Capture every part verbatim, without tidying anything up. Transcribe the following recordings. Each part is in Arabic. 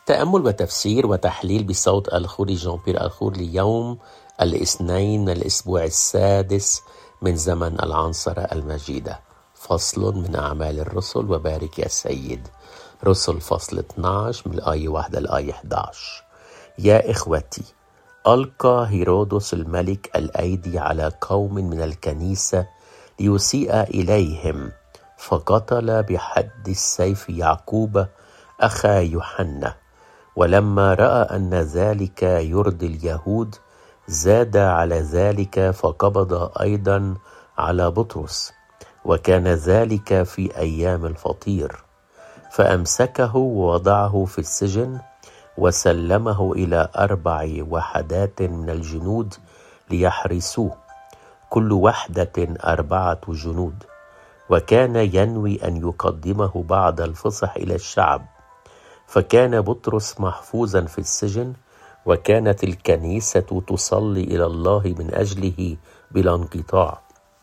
تأمل وتفسير وتحليل بصوت الخوري جان بيير الخور ليوم الاثنين من الأسبوع السادس من زمن العنصرة المجيدة. فصل من أعمال الرسل وبارك يا سيد. رسل فصل اثناشر من الآية واحد للآية إحدى عشر. يا إخوتي، ألقى هيرودس الملك الأيدي على قوم من الكنيسة ليسيء إليهم، فقتل بحد السيف يعقوب أخا يوحنا. ولما رأى أن ذلك يرضي اليهود زاد على ذلك، فقبض أيضا على بطرس، وكان ذلك في أيام الفطير، فأمسكه ووضعه في السجن، وسلمه إلى أربع وحدات من الجنود ليحرسوه، كل وحدة أربعة جنود. وكان ينوي أن يقدمه بعد الفصح إلى الشعب. فكان بطرس محفوظا في السجن، وكانت الكنيسة تصلي إلى الله من أجله بلا انقطاع.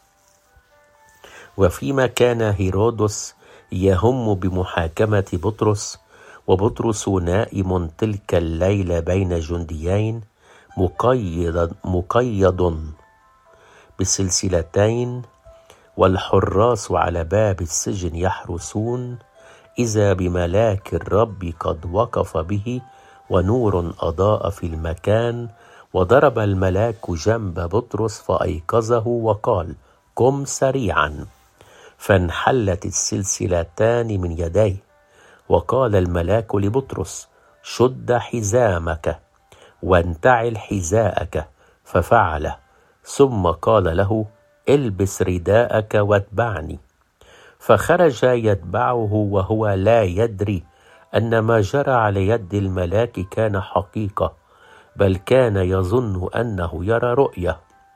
وفيما كان هيرودس يهم بمحاكمة بطرس، وبطرس نائم تلك الليلة بين جنديين مقيد, مقيد بسلسلتين، والحراس على باب السجن يحرسون، إذا بملاك الرب قد وقف به، ونور أضاء في المكان، وضرب الملاك جنب بطرس فأيقظه وقال: قم سريعا. فانحلت السلسلتان من يديه. وقال الملاك لبطرس: شد حزامك وانتعل حذاءك، ففعل. ثم قال له: البس رداءك واتبعني. فخرج يتبعه وهو لا يدري أن ما جرى على يد الملاك كان حقيقة، بل كان يظن أنه يرى رؤية.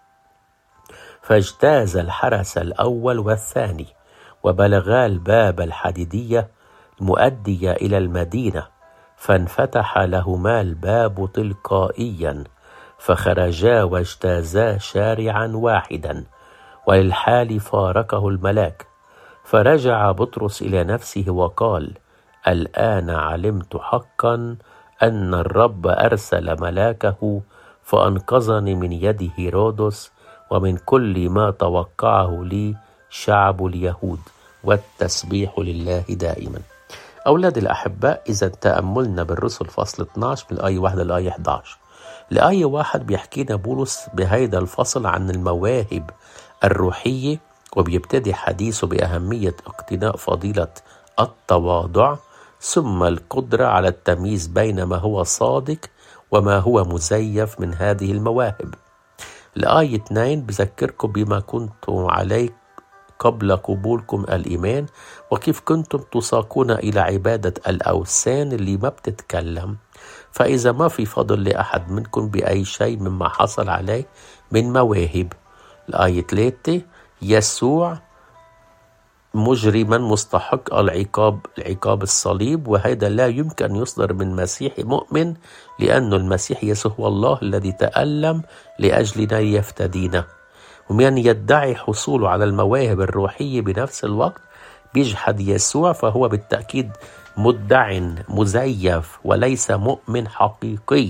فاجتاز الحرس الأول والثاني، وبلغا الباب الحديدية المؤدية إلى المدينة، فانفتح لهما الباب تلقائيا، فخرجا واجتازا شارعا واحدا، وللحال فارقه الملاك. فرجع بطرس إلى نفسه وقال: الآن علمت حقا أن الرب أرسل ملاكه فأنقذني من يد هيرودس ومن كل ما توقعه لي شعب اليهود، والتسبيح لله دائما. أولاد الأحباء، إذا تأملنا بالرسل فصل اثناشر من الآية واحد للآية إحدى عشر. الآية واحد بيحكينا بولس بهيدا الفصل عن المواهب الروحية، وبيبتدي حديثه بأهمية اقتناء فضيلة التواضع، ثم القدرة على التمييز بين ما هو صادق وما هو مزيف من هذه المواهب. الآية اثنين بذكركم بما كنتم عليه قبل قبولكم الإيمان، وكيف كنتم تساقون إلى عبادة الأوثان اللي ما بتتكلم. فإذا ما في فضل لأحد منكم بأي شيء مما حصل عليه من مواهب. الآية ثلاثة: يسوع مجرما مستحق العقاب، العقاب الصليب، وهذا لا يمكن أن يصدر من مسيحي مؤمن، لأن المسيح يسوع هو الله الذي تألم لأجلنا يفتدينا. ومن يدعي حصوله على المواهب الروحية بنفس الوقت بيجحد يسوع، فهو بالتأكيد مدع مزيف وليس مؤمن حقيقي.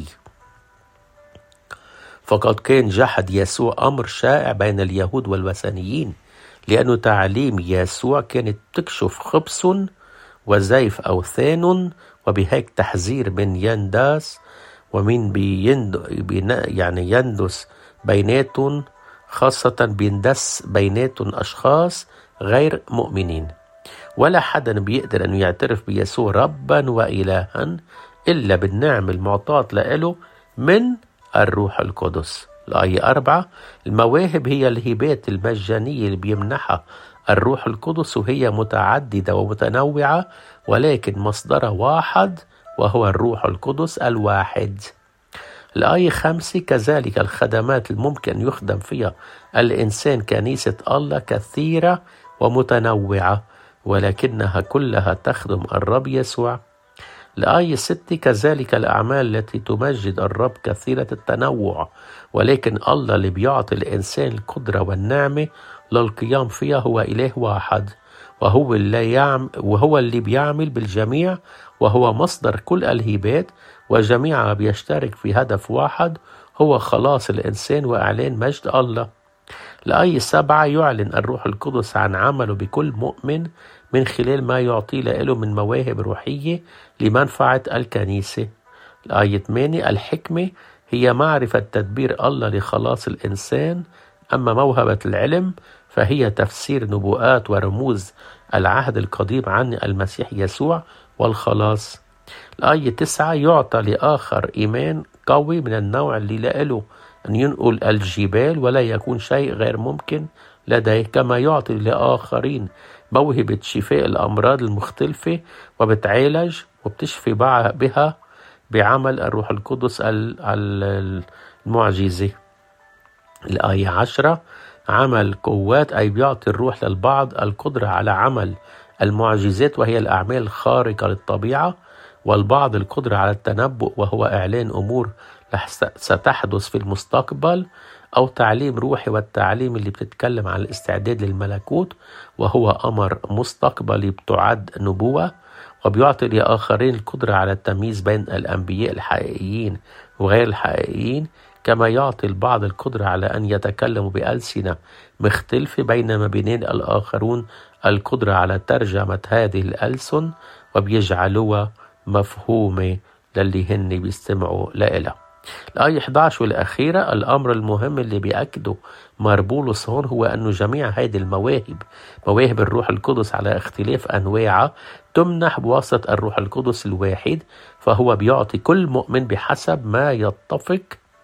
فقد كان جحد يسوع أمر شائع بين اليهود والوثنيين، لأن تعليم يسوع كانت تكشف خبث وزيف أوثان، وبهيك تحذير من يندس ومن بيند يعني يندس بيناتهم، خاصة بيندس بيناتهم أشخاص غير مؤمنين. ولا حدا بيقدر أن يعترف بيسوع ربا وإلها إلا بالنعم المعطاة له من الروح القدس. الآية أربعة: المواهب هي الهبات المجانية اللي بيمنحها الروح القدس، وهي متعددة ومتنوعة، ولكن مصدرها واحد وهو الروح القدس الواحد. الآية خمسة: كذلك الخدمات الممكن يخدم فيها الإنسان كنيسة الله كثيرة ومتنوعة، ولكنها كلها تخدم الرب يسوع. الآية ستة: كذلك الأعمال التي تمجد الرب كثيرة التنوع، ولكن الله اللي بيعطي الإنسان القدرة والنعمة للقيام فيها هو إله واحد، وهو اللي يعمل وهو اللي بيعمل بالجميع وهو مصدر كل الهبات، وجميعها بيشترك في هدف واحد هو خلاص الإنسان وإعلان مجد الله. الآية سبعة يعلن الروح القدس عن عمله بكل مؤمن من خلال ما يعطي له من مواهب روحية لمنفعة الكنيسة. الآية ثمانية الحكمة هي معرفة تدبير الله لخلاص الإنسان، أما موهبة العلم فهي تفسير نبوءات ورموز العهد القديم عن المسيح يسوع والخلاص. الآية تسعة يعطى لآخر إيمان قوي من النوع اللي له أن ينقل الجبال ولا يكون شيء غير ممكن لديه، كما يعطي لآخرين موهبة شفاء الأمراض المختلفة وبتعالج وبتشفي بها بعمل الروح القدس المعجزة. الآية عشرة عمل قوات، أي بيعطي الروح للبعض القدرة على عمل المعجزات وهي الأعمال الخارقة للطبيعة، والبعض القدرة على التنبؤ وهو إعلان أمور ستحدث في المستقبل، أو تعليم روحي والتعليم اللي بتتكلم عن الاستعداد للملكوت وهو أمر مستقبلي بتعد نبوة. وبيعطي لآخرين القدرة على التمييز بين الأنبياء الحقيقيين وغير الحقيقيين، كما يعطي البعض القدرة على أن يتكلموا بألسنة مختلفة، بينما بين الآخرون القدرة على ترجمة هذه الألسن وبيجعلوها مفهومة للي هن بيستمعوا لها. الآية إحدى عشر والأخيرة الأمر المهم اللي بيأكده ماربولوس هون هو أنه جميع هذه المواهب مواهب الروح القدس على اختلاف أنواعها تمنح بواسطة الروح القدس الواحد، فهو بيعطي كل مؤمن بحسب ما يتفق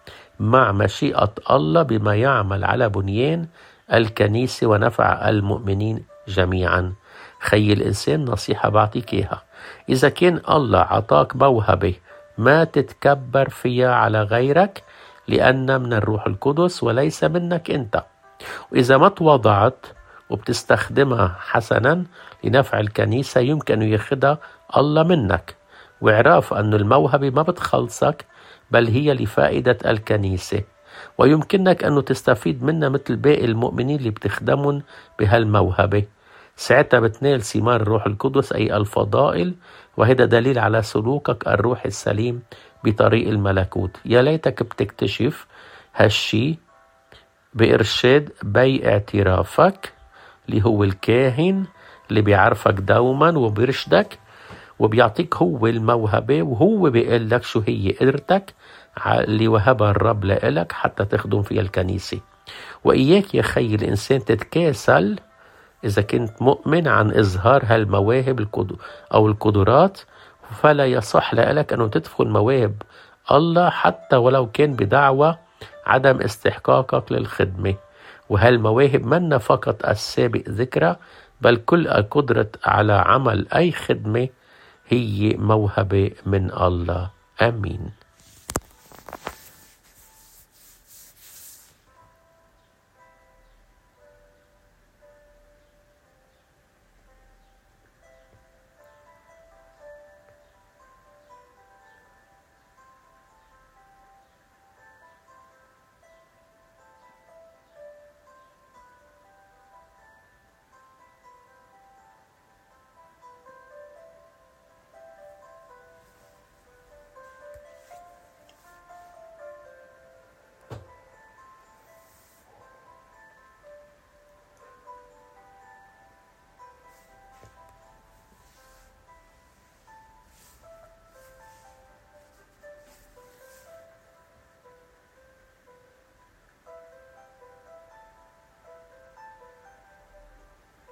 مع مشيئة الله بما يعمل على بنيان الكنيسة ونفع المؤمنين جميعا. خي الإنسان نصيحة بعطيك إياها، إذا كان الله عطاك موهبة ما تتكبر فيها على غيرك، لأن من الروح القدس وليس منك أنت. وإذا ما تواضعت وبتستخدمها حسنا لنفع الكنيسة يمكن ياخدها الله منك، واعرف أن الموهبة ما بتخلصك بل هي لفائدة الكنيسة، ويمكنك أن تستفيد منها مثل باقي المؤمنين اللي بتخدمون بهالموهبة. ساعتها بتنال ثمار الروح القدس أي الفضائل، وهذا دليل على سلوكك الروح السليم بطريق الملكوت. يا ليتك بتكتشف هالشي بإرشاد بي اعترافك اللي هو الكاهن اللي بيعرفك دوما وبيرشدك وبيعطيك هو الموهبة، وهو بيقول لك شو هي قدرتك اللي وهبها الرب لك حتى تخدم فيها الكنيسة. وإياك يا خي الإنسان تتكاسل إذا كنت مؤمن عن إظهار هالمواهب أو القدرات، فلا يصح لك أن تدخل مواهب الله حتى ولو كان بدعوى عدم استحقاقك للخدمة. وهالمواهب منا فقط السابق ذكرى، بل كل القدرة على عمل أي خدمة هي موهبة من الله. آمين.